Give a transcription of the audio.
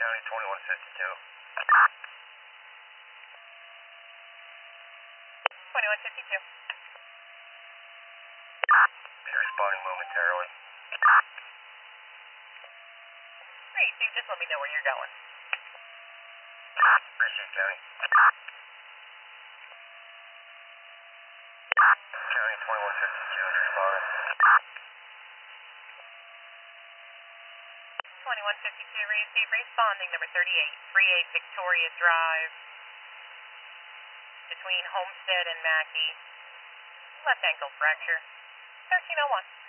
County 2152. 2152. Be responding momentarily. Great, so you just let me know where you're going. Received, County. County 2152 is responding. 2152, receive, responding, number 3838 Victoria Drive, between Homestead and Mackey. Left ankle fracture, 1301.